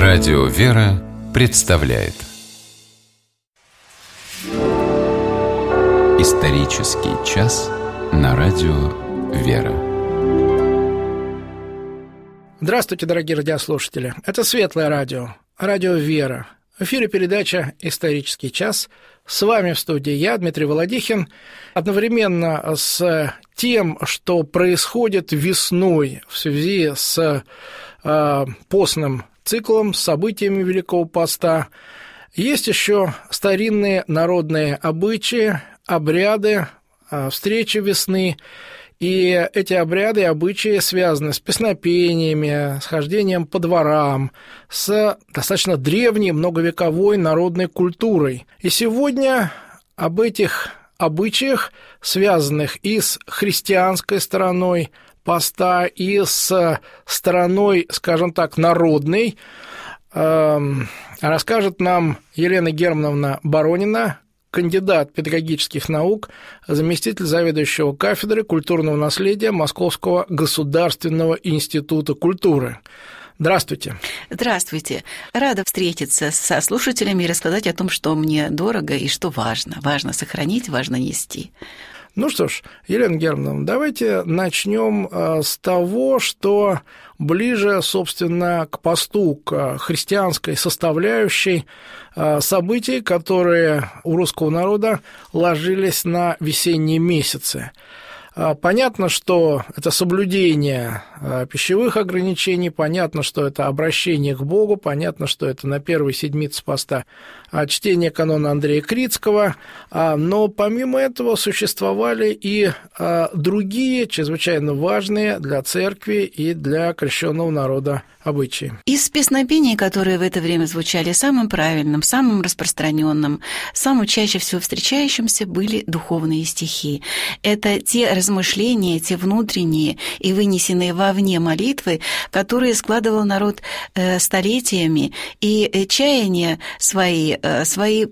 Радио «Вера» представляет исторический час на Радио «Вера». Здравствуйте, дорогие радиослушатели. Это Светлое радио, Радио «Вера». В эфире передача «Исторический час». С вами в студии я, Дмитрий Володихин. Одновременно с тем, что происходит весной в связи с постным циклом, с событиями Великого Поста, есть еще старинные народные обычаи, обряды, встречи весны. И эти обряды и обычаи связаны с песнопениями, с хождением по дворам, с достаточно древней, многовековой народной культурой. И сегодня об этих обычаях, связанных и с христианской стороной поста, и с стороной, скажем так, народной, расскажет нам Елена Германовна Боронина, кандидат педагогических наук, заместитель заведующего кафедры культурного наследия Московского государственного института культуры. Здравствуйте. Здравствуйте. Рада встретиться со слушателями и рассказать о том, что мне дорого и что важно. Важно сохранить, важно нести. Ну что ж, Елена Германовна, давайте начнем с того, что ближе, собственно, к посту, к христианской составляющей событий, которые у русского народа ложились на весенние месяцы. Понятно, что это соблюдение пищевых ограничений, понятно, что это обращение к Богу, понятно, что это на первой седмице поста чтение канона Андрея Критского, но помимо этого существовали и другие чрезвычайно важные для церкви и для крещенного народа обычаи. Из песнопений, которые в это время звучали, самым правильным, самым распространенным, самым чаще всего встречающимся были духовные стихи. Это те размышления, те внутренние и вынесенные вовне молитвы, которые складывал народ столетиями, и чаяния свои, свое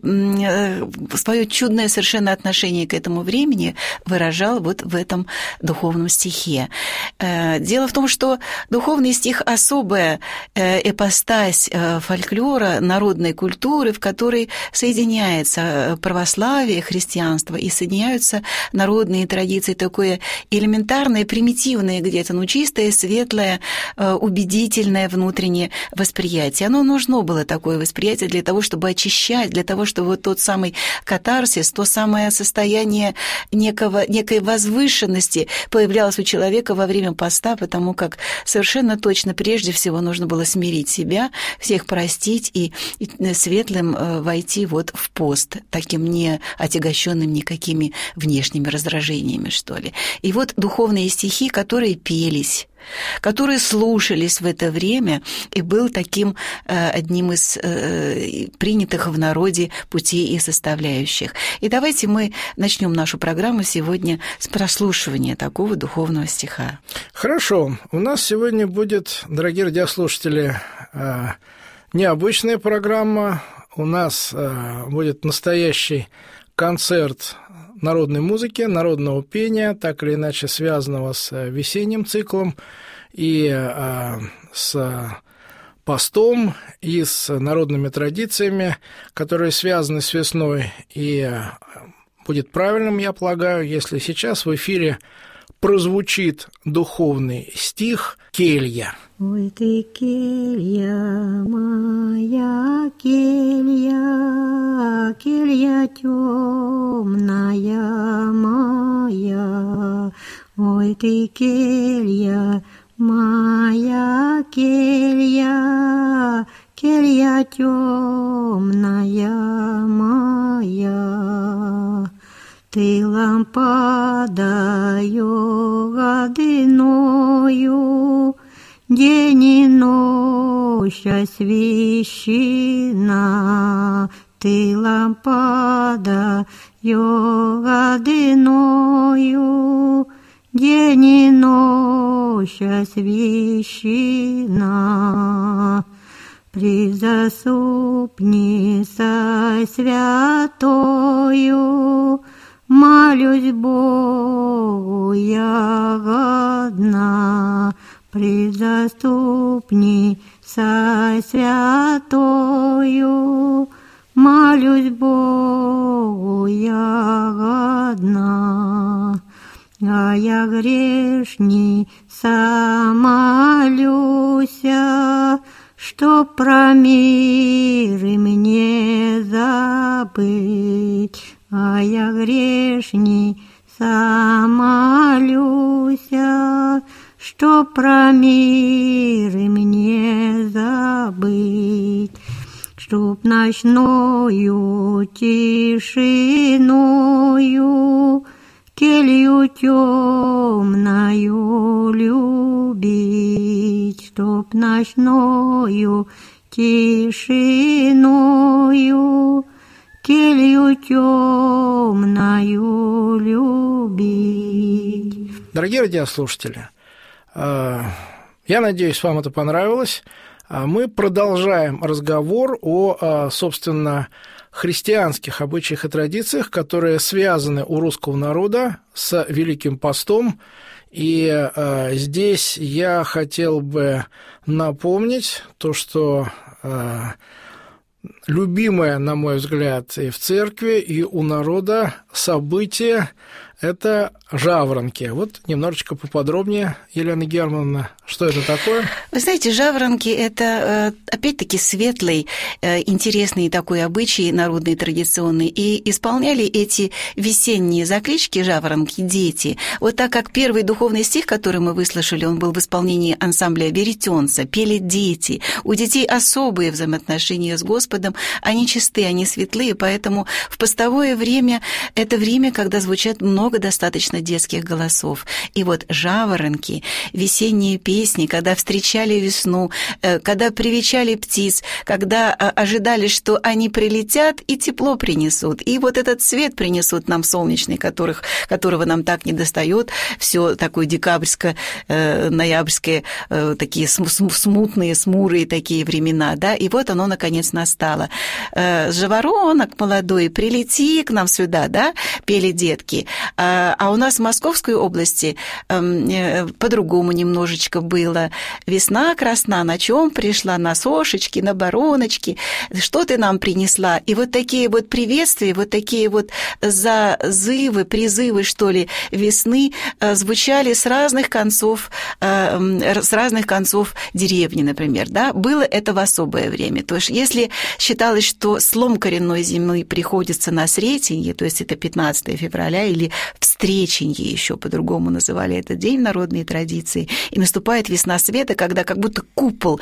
чудное совершенно отношение к этому времени выражал вот в этом духовном стихе. Дело в том, что духовный стих – особая эпостась фольклора, народной культуры, в которой соединяется православие, христианство, и соединяются народные традиции, такое элементарное, примитивное где-то, но чистое, светлое, убедительное внутреннее восприятие. Оно нужно было, такое восприятие, для того, чтобы очищать, для того, чтобы вот тот самый катарсис, то самое состояние некой возвышенности появлялось у человека во время поста, потому как совершенно точно прежде всего нужно было смирить себя, всех простить и светлым войти вот в пост, таким не отягощенным никакими внешними раздражениями, что ли. И вот духовные стихи, которые пелись, которые слушались в это время, и был таким одним из принятых в народе путей и составляющих. И давайте мы начнем нашу программу сегодня с прослушивания такого духовного стиха. Хорошо. У нас сегодня будет, дорогие радиослушатели, необычная программа. У нас будет настоящий концерт народной музыки, народного пения, так или иначе связанного с весенним циклом и с постом, и с народными традициями, которые связаны с весной. И будет правильным, я полагаю, если сейчас в эфире прозвучит духовный стих «Келья». Ой ты, келья моя, келья, келья темная моя. Ой ты, келья моя, келья, келья темная моя. Ты лампадою годиною, день и ночь освещена. Ты лампадою годиною, день и ночь освещена. Призаступница святою, молюсь Богу я годна. призаступни со святою, молюсь Богу я одна, а я грешница молюся, чтоб про мир и мне забыть, а я грешница молюся, чтоб про мир и мне забыть, чтоб ночною тишиною келью темною любить, чтоб ночною тишиною келью темною любить. Дорогие радиослушатели, я надеюсь, вам это понравилось. Мы продолжаем разговор о, собственно, христианских обычаях и традициях, которые связаны у русского народа с Великим постом. И здесь я хотел бы напомнить то, что любимое, на мой взгляд, и в церкви, и у народа событие – это жаворонки. Вот немножечко поподробнее, Елена Германовна, что это такое? Вы знаете, жаворонки – это, опять-таки, светлый, интересный такой обычай, народный, традиционный. И исполняли эти весенние заклички жаворонки дети. Вот так как первый духовный стих, который мы выслушали, он был в исполнении ансамбля «Веретенца», пели дети. У детей особые взаимоотношения с Господом, они чистые, они светлые, поэтому в постовое время – это время, когда звучат много достаточно детских голосов. И вот жаворонки, весенние песни, когда встречали весну, когда привечали птиц, когда ожидали, что они прилетят и тепло принесут. И вот этот свет принесут нам солнечный, которого нам так недостает. Все такое декабрьское, ноябрьское, такие смутные, смурые такие времена, да, и вот оно, наконец, настало. «Жаворонок молодой, прилети к нам сюда», да, пели детки. А у нас в Московской области по-другому немножечко было. «Весна красна, на чем пришла? На сошечки, на бароночки. Что ты нам принесла?» И вот такие вот приветствия, вот такие вот зазывы, призывы, что ли, весны звучали с разных концов деревни, например, да. Было это в особое время. То есть если считалось, что слом коренной зимы приходится на Сретенье, то есть это 15 февраля, или Встреченье еще по-другому называли этот день в народные традиции, и наступает весна света, когда как будто купол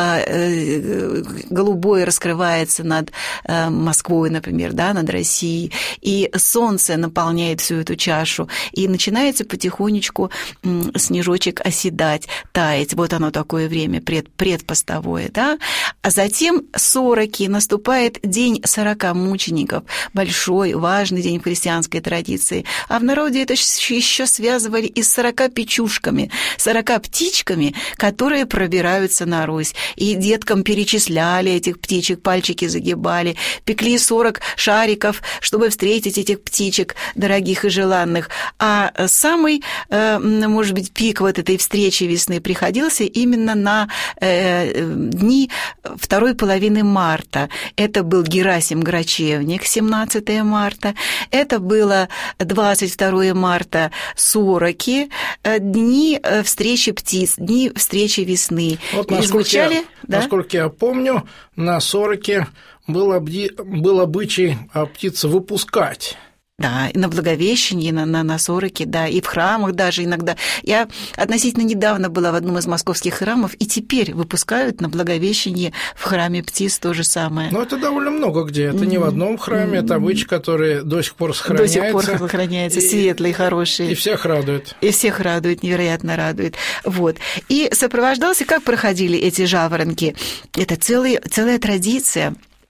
голубой раскрывается над Москвой, например, да, над Россией, и солнце наполняет всю эту чашу, и начинается потихонечку снежочек оседать, таять. Вот оно такое время предпостовое, да. А затем сороки, наступает день 40 мучеников, большой, важный день в христианской традиции. А в народе это еще связывали и с 40 печушками, 40 птичками, которые пробираются на Русь. И деткам перечисляли этих птичек, пальчики загибали, пекли 40 шариков, чтобы встретить этих птичек, дорогих и желанных. А самый, может быть, пик вот этой встречи весны приходился именно на дни второй половины марта. Это был Герасим Грачевник, 17 марта. Это было 22 марта сороки, дни встречи птиц, дни встречи весны. Вот насколько я помню, на сороке был обычай птиц выпускать. Да, и на Благовещенье, на сороке, да, и в храмах даже иногда. Я относительно недавно была в одном из московских храмов, и теперь выпускают на Благовещенье в храме птиц то же самое. Но это довольно много где. Это не в одном храме, это обычай, который до сих пор сохраняется. До сих пор сохраняется, светлый, хороший. И всех радует. И всех радует, невероятно радует. Вот. И сопровождался, как проходили эти жаворонки. Это целая традиция.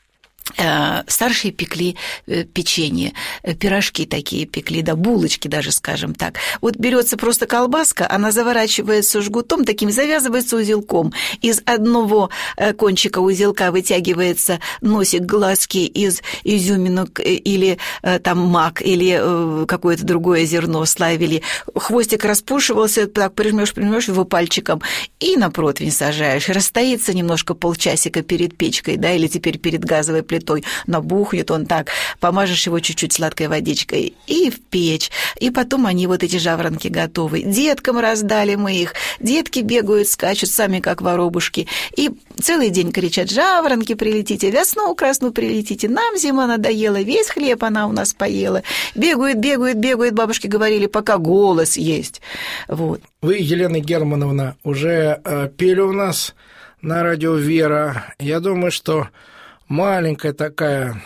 Старшие пекли печенье, пирожки такие пекли, да, булочки даже, скажем так. Вот берется просто колбаска, она заворачивается жгутом, таким завязывается узелком. Из одного кончика узелка вытягивается носик, глазки из изюминок или там мак, или какое-то другое зерно славили. Хвостик распушивался, так прижмешь его пальчиком и на противень сажаешь. Расстоится немножко полчасика перед печкой, да, или теперь перед газовой плитой, набухнет он так, помажешь его чуть-чуть сладкой водичкой и в печь. И потом они, вот эти жаворонки, готовы. Деткам раздали мы их. Детки бегают, скачут сами, как воробушки. И целый день кричат: жаворонки, прилетите, весну красную прилетите, нам зима надоела, весь хлеб она у нас поела. Бегают, бабушки говорили, пока голос есть. Вот. Вы, Елена Германовна, уже пели у нас на радио «Вера». Я думаю, что маленькая такая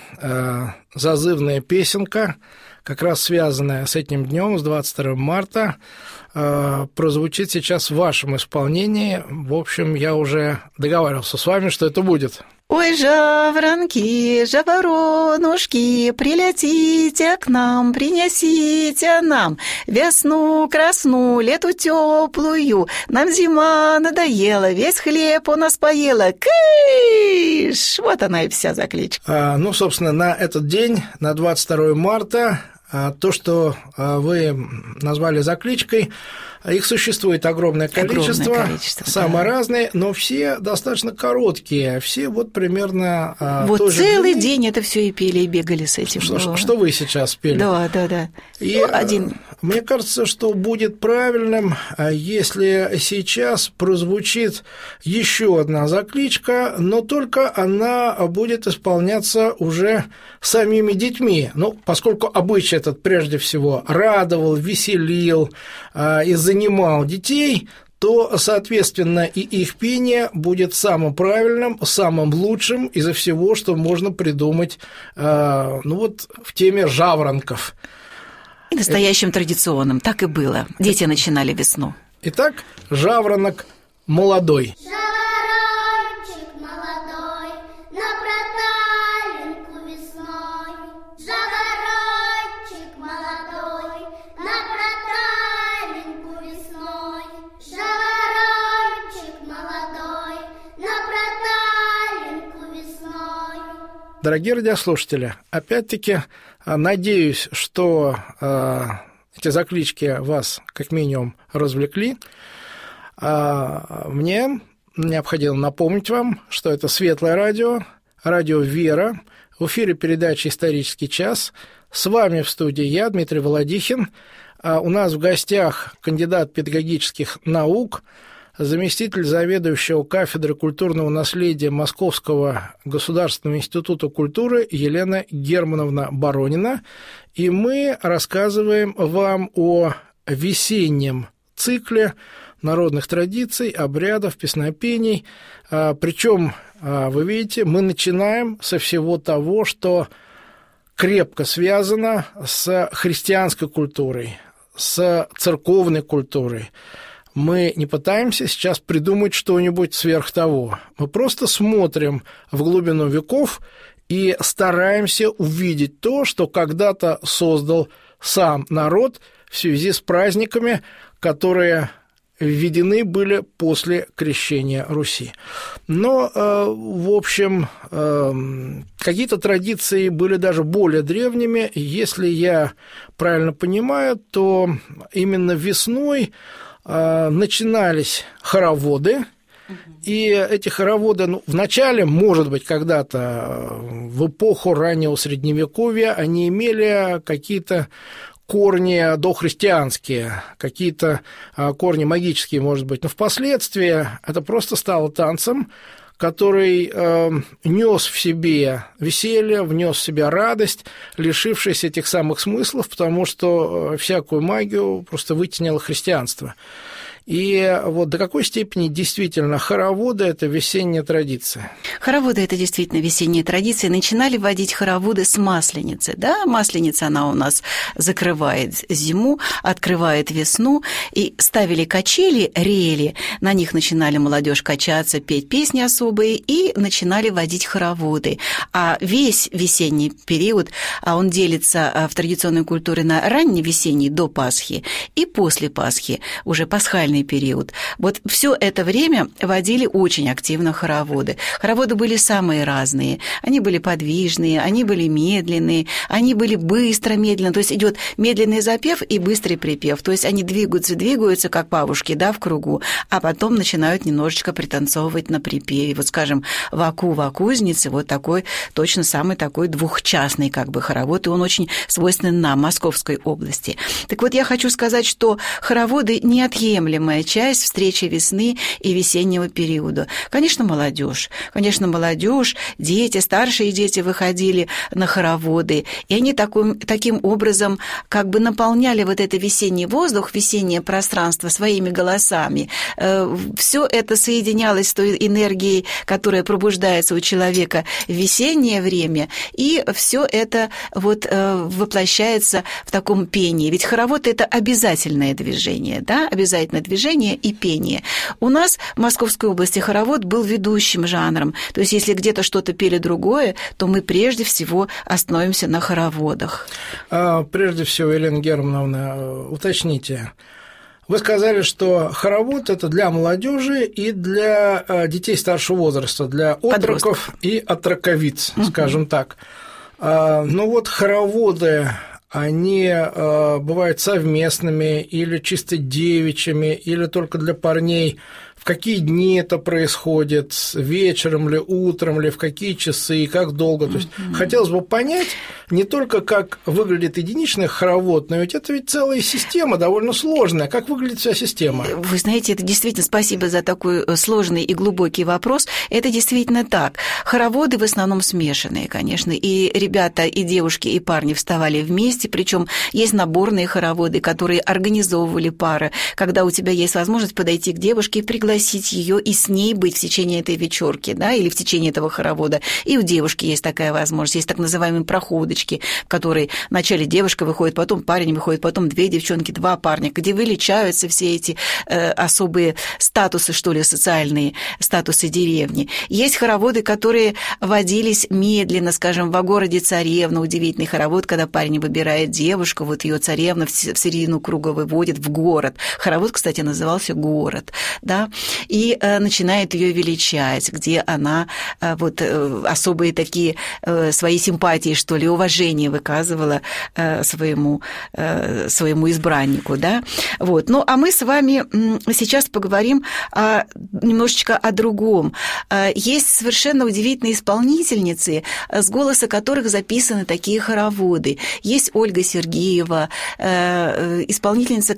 зазывная песенка, как раз связанная с этим днем, с 22 марта, прозвучит сейчас в вашем исполнении. В общем, я уже договаривался с вами, что это будет. Ой, жаворонки, жаворонушки, прилетите к нам, принесите нам весну красную, лету теплую. Нам зима надоела, весь хлеб у нас поела. Кыш! Вот она и вся закличка. Собственно, на этот день, на 22 марта, то, что вы назвали закличкой, их существует огромное количество, самые разные, но все достаточно короткие, все вот примерно вот целый день это все и пели, и бегали с этим. Что вы сейчас пели? Да. И один. Мне кажется, что будет правильным, если сейчас прозвучит еще одна закличка, но только она будет исполняться уже самими детьми. Поскольку обычай этот прежде всего радовал, веселил и занимал детей, то, соответственно, и их пение будет самым правильным, самым лучшим изо всего, что можно придумать в теме жаворонков. И настоящим традиционным, так и было. Дети начинали весну. Итак, жаворонок молодой. Жаворончик молодой, на проталинку весной. Жаворончик молодой, на проталинку весной. Жаворончик молодой, на проталинку весной. Дорогие радиослушатели, опять-таки, надеюсь, что эти заклички вас как минимум развлекли. Мне необходимо напомнить вам, что это Светлое радио, радио «Вера», в эфире передача «Исторический час». С вами в студии я, Дмитрий Володихин. У нас в гостях кандидат педагогических наук, заместитель заведующего кафедры культурного наследия Московского государственного института культуры Елена Германовна Боронина. И мы рассказываем вам о весеннем цикле народных традиций, обрядов, песнопений. Причем, вы видите, мы начинаем со всего того, что крепко связано с христианской культурой, с церковной культурой. Мы не пытаемся сейчас придумать что-нибудь сверх того. Мы просто смотрим в глубину веков и стараемся увидеть то, что когда-то создал сам народ в связи с праздниками, которые введены были после крещения Руси. Но, в общем, какие-то традиции были даже более древними. Если я правильно понимаю, то именно весной начинались хороводы, и эти хороводы, вначале, может быть, когда-то в эпоху раннего Средневековья они имели какие-то корни дохристианские, какие-то корни магические, может быть, но впоследствии это просто стало танцем, который нес в себе веселье, внес в себя радость, лишившись этих самых смыслов, потому что всякую магию просто вытеснило христианство. И вот до какой степени действительно хороводы – это весенняя традиция? Хороводы – это действительно весенняя традиция. Начинали вводить хороводы с Масленицы. Да? Масленица, она у нас закрывает зиму, открывает весну. И ставили качели, рели, на них начинали молодежь качаться, петь песни особые и начинали водить хороводы. А весь весенний период, он делится в традиционной культуре на ранний весенний до Пасхи и после Пасхи, уже пасхальный период. Вот все это время водили очень активно хороводы. Хороводы были самые разные. Они были подвижные, они были медленные, они были быстро-медленно. То есть идет медленный запев и быстрый припев. То есть они двигаются, как павушки, да, в кругу, а потом начинают немножечко пританцовывать на припеве. Вот, скажем, «Ваку, вакузницы», вот такой, точно самый такой двухчастный как бы хоровод, и он очень свойственен нам, Московской области. Так вот, я хочу сказать, что хороводы – неотъемлемая часть встречи весны и весеннего периода. Конечно, молодежь, дети, старшие дети выходили на хороводы, и они таким образом как бы наполняли вот это весенний воздух, весеннее пространство своими голосами. Все это соединялось с той энергией, которая пробуждается у человека в весеннее время, и все это вот воплощается в таком пении. Ведь хоровод – это обязательное движение, да, обязательное движение и пение. У нас в Московской области хоровод был ведущим жанром. То есть если где-то что-то пели другое, то мы прежде всего остановимся на хороводах. Прежде всего, Елена Германовна, уточните. Вы сказали, что хоровод – это для молодежи и для детей старшего возраста, для отроков и отроковиц, скажем так. Но вот хороводы, они бывают совместными или чисто девичьими, или только для парней. В какие дни это происходит, вечером ли, утром ли, в какие часы, как долго. То есть хотелось бы понять не только, как выглядит единичный хоровод, но ведь это целая система довольно сложная. Как выглядит вся система? Вы знаете, это действительно, спасибо за такой сложный и глубокий вопрос. Это действительно так. Хороводы в основном смешанные, конечно. И ребята, и девушки, и парни вставали вместе, причем есть наборные хороводы, которые организовывали пары, когда у тебя есть возможность подойти к девушке и пригласить ее и с ней быть в течение этой вечерки, да, или в течение этого хоровода. И у девушки есть такая возможность. Есть так называемые проходочки, в которой вначале девушка выходит, потом парень выходит, потом две девчонки, два парня, где выличаются все эти особые статусы, что ли, социальные, статусы деревни. Есть хороводы, которые водились медленно, скажем, во городе Царевна, удивительный хоровод, когда парень выбирает девушку, вот ее царевна в середину круга выводит в город. Хоровод, кстати, назывался «Город», да, и начинает ее величать, где она вот особые такие свои симпатии, что ли, уважение выказывала своему избраннику, да. Вот. Ну, а мы с вами сейчас поговорим немножечко о другом. Есть совершенно удивительные исполнительницы, с голоса которых записаны такие хороводы. Есть Ольга Сергеева, исполнительница,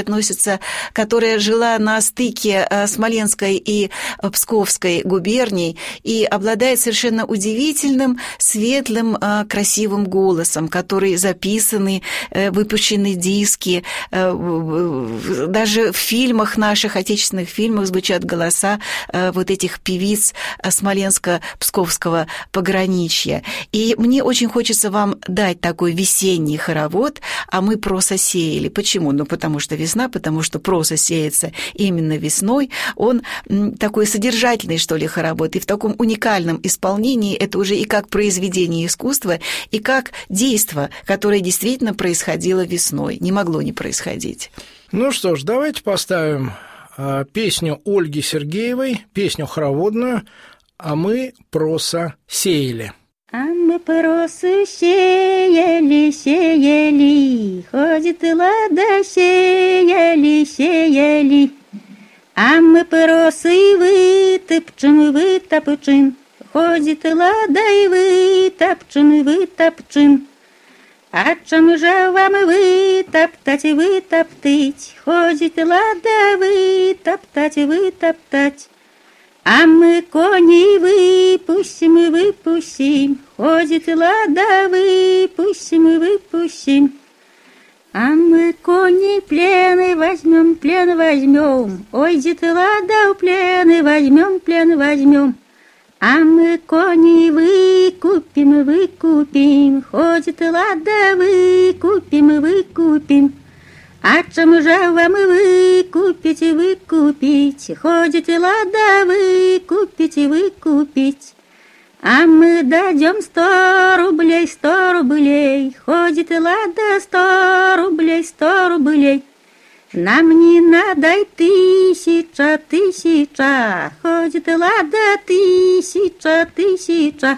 которая жила на стыке Смоленской и Псковской губерний и обладает совершенно удивительным, светлым, красивым голосом, который записаны, выпущены диски. Даже в фильмах, наших отечественных фильмах звучат голоса вот этих певиц Смоленско-Псковского пограничья. И мне очень хочется вам дать такой весенний хоровод, а мы проса сеяли. Почему? Ну, потому что весна, потому что проса сеется именно весной. Он такой содержательный, что ли, хоровод, и в таком уникальном исполнении это уже и как произведение искусства, и как действо, которое действительно происходило весной, не могло не происходить. Ну что ж, давайте поставим песню Ольги Сергеевой, песню хороводную «А мы проса сеяли». А мы просы сеяли, сеяли, ходит лада, сеяли. А мы просы вытопчем, ходит лада и вытопчем. А чим же вам вытоптать, ходит лада вытоптать. А мы коней выпустим, ходит лада выпустим. А мы коней плены возьмем. Ой, дети, лада, у плены возьмем. А мы коней выкупим. Ходит лада, выкупим. А чем же вам выкупить? Ходит лада, выкупить. А мы дадим 100 рублей. Ходит лада, 100 рублей. Нам не надо и 1000. Ходит лада, 1000.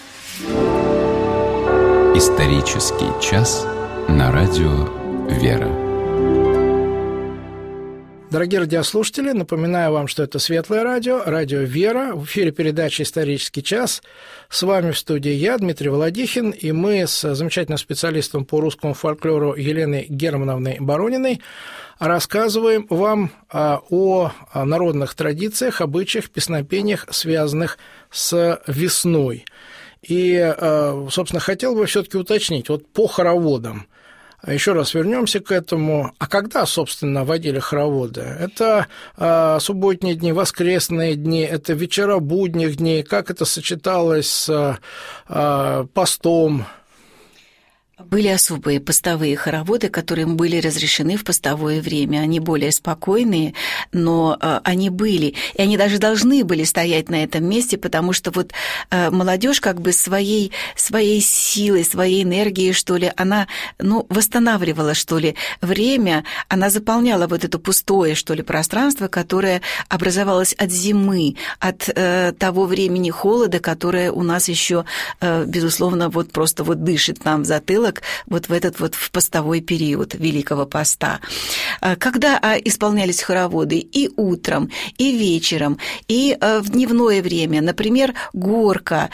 Исторический час на радио «Вера». Дорогие радиослушатели, напоминаю вам, что это Светлое радио, радио «Вера». В эфире передача «Исторический час». С вами в студии я, Дмитрий Володихин, и мы с замечательным специалистом по русскому фольклору Еленой Германовной Барониной рассказываем вам о народных традициях, обычаях, песнопениях, связанных с весной. И, собственно, хотел бы все-таки уточнить, вот по хороводам. Еще раз вернемся к этому. А когда, собственно, водили хороводы? Это субботние дни, воскресные дни, это вечера будних дней. Как это сочеталось с постом? Были особые постовые хороводы, которые были разрешены в постовое время. Они более спокойные, но они были. И они даже должны были стоять на этом месте, потому что вот молодежь как бы своей силой, своей энергией, что ли, она восстанавливала, что ли, время, она заполняла вот это пустое, что ли, пространство, которое образовалось от зимы, от того времени холода, которое у нас еще, безусловно, вот просто вот дышит нам в затылок, вот в этот вот в постовой период Великого Поста. Когда исполнялись хороводы и утром, и вечером, и в дневное время, например, горка,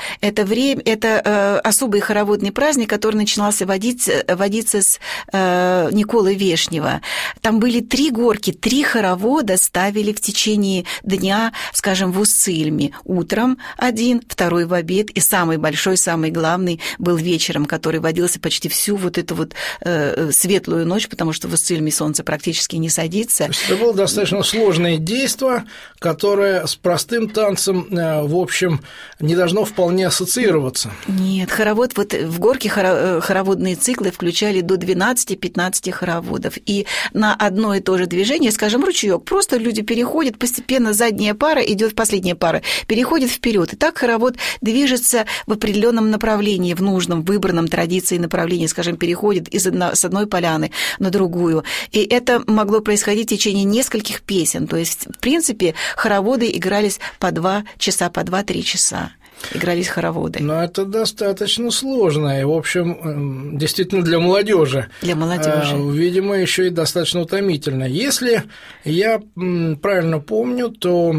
это особый хороводный праздник, который начинался водиться с Николы Вешнего. Там были 3 горки, 3 хоровода ставили в течение дня, скажем, в Уссыльме. Утром один, второй в обед, и самый большой, самый главный был вечером, который водился почти всю вот эту вот светлую ночь, потому что в Уссыльме солнце практически не садится. То есть это было достаточно сложное действо, которое с простым танцем, в общем, не должно вполне ассоциироваться. Нет, хоровод, вот в горке хороводные циклы включали до 12-15 хороводов. И на одно и то же движение, скажем, ручеёк, просто люди переходят, постепенно задняя пара идет, последняя пара переходит вперед. И так хоровод движется в определенном направлении, в нужном, выбранном традиции направлении, скажем, переходит с одной поляны на другую. И это могло происходить в течение нескольких песен. То есть, в принципе, хороводы игрались по 2 часа, по 2-3 часа. Игрались хороводы. Но это достаточно сложно, и, в общем, действительно для молодежи. Для молодежи. Видимо, еще и достаточно утомительно. Если я правильно помню, то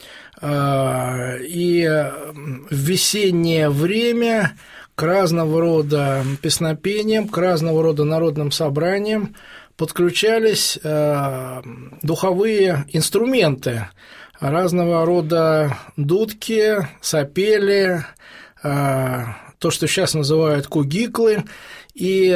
и в весеннее время к разного рода песнопениям, к разного рода народным собраниям подключались духовые инструменты, разного рода дудки, сапели, то, что сейчас называют кугиклы. И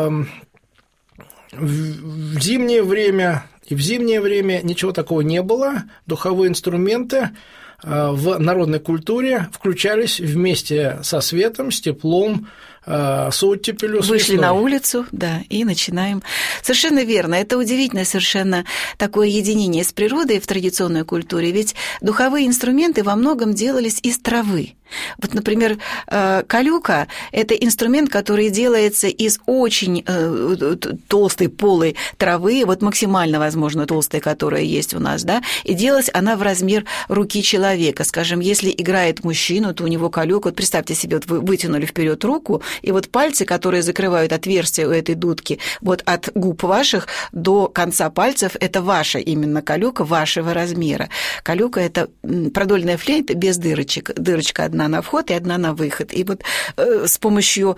в зимнее время ничего такого не было. Духовые инструменты в народной культуре включались вместе со светом, с теплом, с оттепелью, с Вышли весной. на улицу, да, и начинаем. Совершенно верно. Это удивительное совершенно такое единение с природой в традиционной культуре, ведь духовые инструменты во многом делались из травы. Вот, например, калюка – это инструмент, который делается из очень толстой полой травы, вот максимально, возможно, толстой, которая есть у нас, да, и делалась она в размер руки человека. Скажем, если играет мужчина, то у него калюка, вот представьте себе, вот вы вытянули вперед руку, и вот пальцы, которые закрывают отверстие у этой дудки, вот от губ ваших до конца пальцев – это ваша именно калюка, вашего размера. Калюка – это продольная флейта без дырочек, дырочка одна одна на вход и одна на выход. И вот с помощью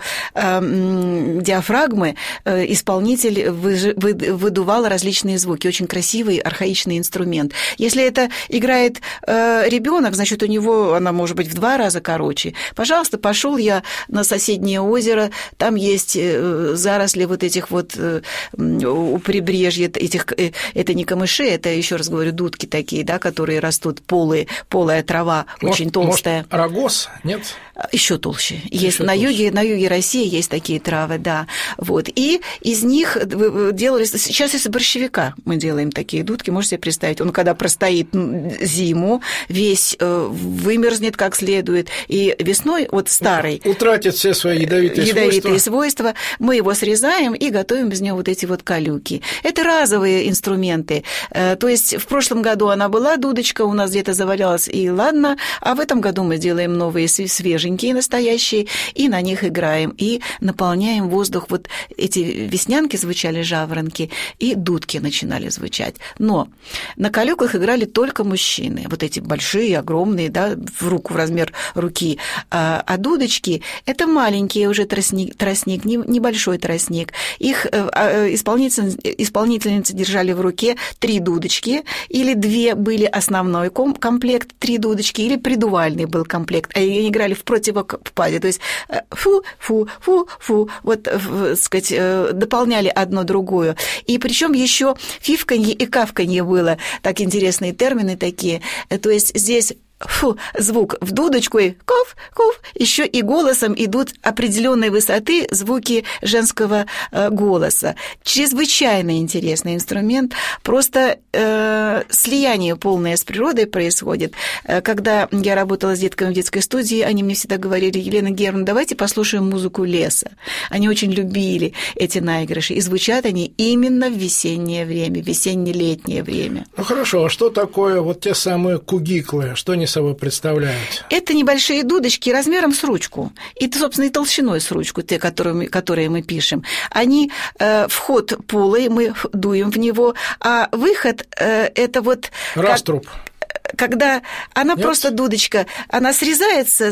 диафрагмы исполнитель выдувал различные звуки. Очень красивый, архаичный инструмент. Если это играет ребенок, значит, у него она может быть в 2 раза короче. Пожалуйста, пошел я на соседнее озеро, там есть заросли вот этих вот у прибрежья этих, это не камыши, это, еще раз говорю, дудки такие, да, которые растут, полая трава, очень толстая. Может, рогоз, нет? Еще толще. Есть на юге России есть такие травы, да. Вот. И из них делали... Сейчас из борщевика мы делаем такие дудки, можете себе представить. Он, когда простоит зиму, весь вымерзнет как следует, и весной, вот старый... Утратит все свои ядовитые свойства. Мы его срезаем и готовим из него вот эти вот калюки. Это разовые инструменты. То есть в прошлом году она была, дудочка, у нас где-то завалялась, и ладно, а в этом году мы делаем новые, свеженькие, настоящие, и на них играем, и наполняем воздух. Вот эти веснянки звучали, жаворонки, и дудки начинали звучать. Но на калюках играли только мужчины, вот эти большие, огромные, да, в размер руки. А дудочки – это маленькие уже тростник, небольшой тростник. Их исполнительницы держали в руке 3 дудочки, или 2 были основной комплект, 3 дудочки, или придувальный был комплект. Они играли в противопаде, то есть фу-фу-фу-фу, вот, сказать, дополняли одно другую. И причем еще фифканье и кавканье было, так интересные термины такие. То есть здесь звук в дудочку и ков, еще и голосом идут определенной высоты звуки женского голоса. Чрезвычайно интересный инструмент, просто слияние полное с природой происходит. Когда я работала с детками в детской студии, они мне всегда говорили: Елена Германовна, давайте послушаем музыку леса. Они очень любили эти наигрыши, и звучат они именно в весеннее время, весенне-летнее время. Ну хорошо, а что такое вот те самые кугиклы, что они собой представляют? Это небольшие дудочки размером с ручку, и, собственно, и толщиной с ручку, те, которые мы пишем. Они, вход полый, мы дуем в него, а выход – это вот… Раструб. Когда она просто дудочка, она срезается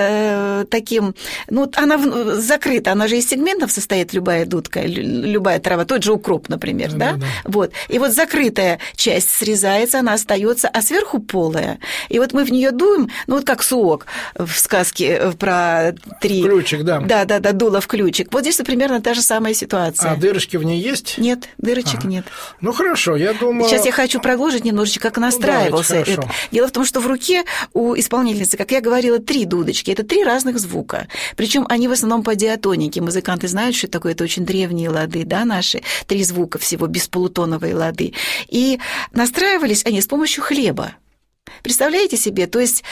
с таким, ну, она закрыта, она же из сегментов состоит, любая дудка, любая трава, тот же укроп, например, да? Вот. И вот закрытая часть срезается, она остается, а сверху полая. И вот мы в нее дуем, ну, вот как суок в сказке про 3. Ключик, да. Да, дуло в ключик. Вот здесь примерно та же самая ситуация. А дырочки в ней есть? Нет, дырочек нет. Ну, хорошо, я думаю… Сейчас я хочу продолжить немножечко, как настраивался этот. Дело в том, что в руке у исполнительницы, как я говорила, 3 дудочки. Это 3 разных звука. Причем они в основном по диатонике. Музыканты знают, что это такое. Это очень древние лады, да, наши. 3 звука всего, бесполутоновые лады. И настраивались они с помощью хлеба. Представляете себе? То есть…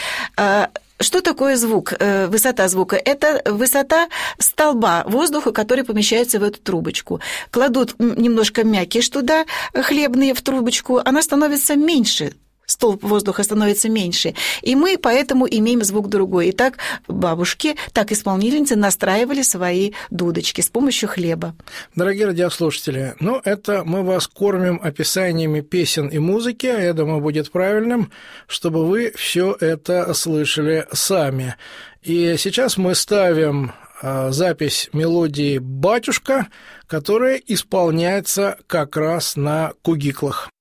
Что такое звук, высота звука? Это высота столба воздуха, который помещается в эту трубочку. Кладут немножко мякиш туда, хлебные в трубочку, она становится меньше. Столб воздуха становится меньше, и мы поэтому имеем звук другой. И так бабушки, так исполнительницы настраивали свои дудочки с помощью хлеба. Дорогие радиослушатели, ну, это мы вас кормим описаниями песен и музыки, а я думаю, будет правильным, чтобы вы все это слышали сами. И сейчас мы ставим запись мелодии «Батюшка», которая исполняется как раз на кугиклах.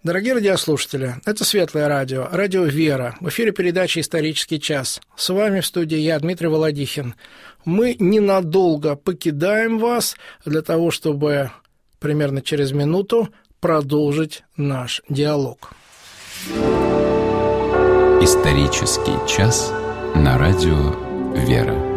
Дорогие радиослушатели, это Светлое радио, радио «Вера». В эфире передача «Исторический час». С вами в студии я, Дмитрий Володихин. Мы ненадолго покидаем вас для того, чтобы примерно через минуту продолжить наш диалог. «Исторический час» на радио «Вера».